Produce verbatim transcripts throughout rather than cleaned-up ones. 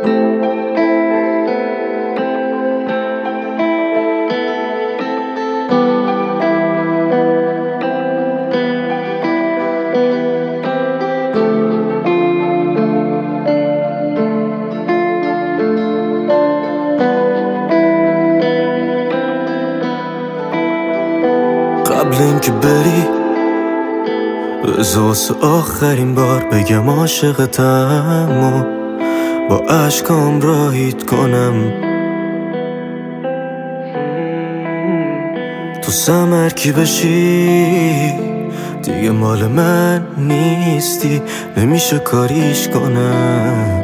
قبل اینکه بری بذار واسه آخرین بار بگم عاشقتم و با عشقام راهیت کنم. تو سمرکی بشی دیگه مال من نیستی، نمیشه کاریش کنم.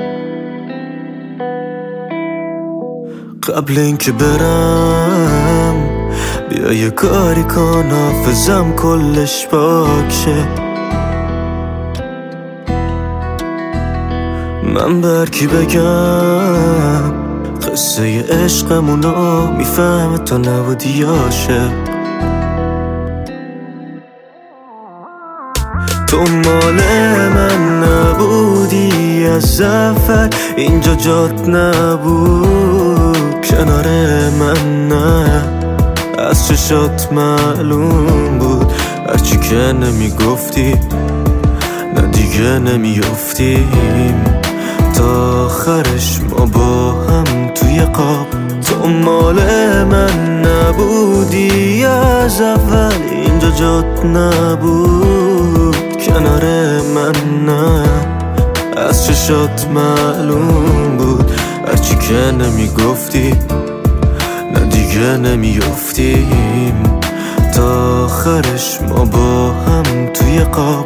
قبل اینکه برم بیا یه کاری کن حافظم کلش پاک شه. من برکی بگم قصه عشقمونو میفهمه تو نبودی عاشق. تو مال من نبودی از اول، اینجا جات نبود کنار من، نه از چشات معلوم بود هرچی که نمیگفتی نه دیگه نمیافتیم تا آخرش ما با هم توی قاب. تو مال من نبودی از اول، اینجا جات نبود کنار من، نه از چشات معلوم بود هرچی که نمیگفتی نه دیگه نمیافتیم تا آخرش ما با هم توی قاب.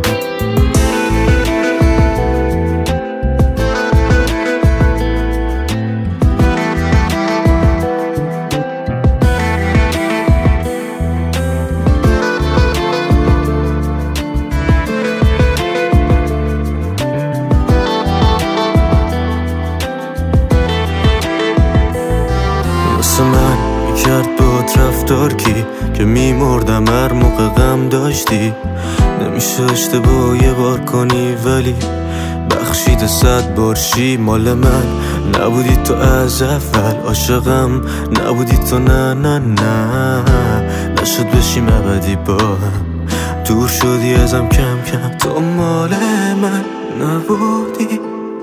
من میکرد با رفتار کی که میمردم هر موقع غم داشتی. نمیشه اشتباه یه بار کنی ولی بخشید صد بار شی. مال من نبودی تو از اول، عاشقم نبودی تو، نه نه نه نشد بشیم ابدی با هم، دور شدی ازم کم کم. تو مال من نبودی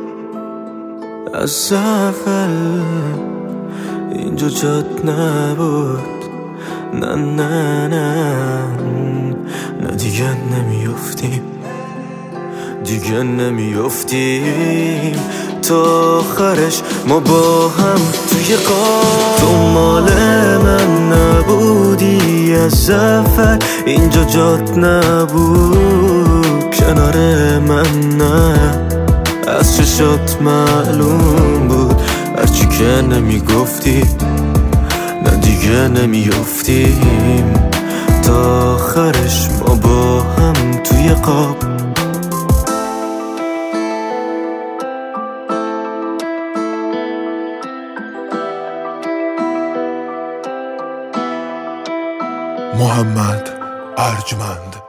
از اول، اینجا جات نبود، نه نه نه نه دیگه نمیافتیم دیگه نمیافتیم تا آخرش ما با هم توی قاب. تو مال من نبودی از اول، اینجا جات نبود کنار من، نه از چشات معلوم بود هرچی که نمیگفتی نه دیگه نمیافتیم تا آخرش ما با هم توی قاب. محمد ارجمند.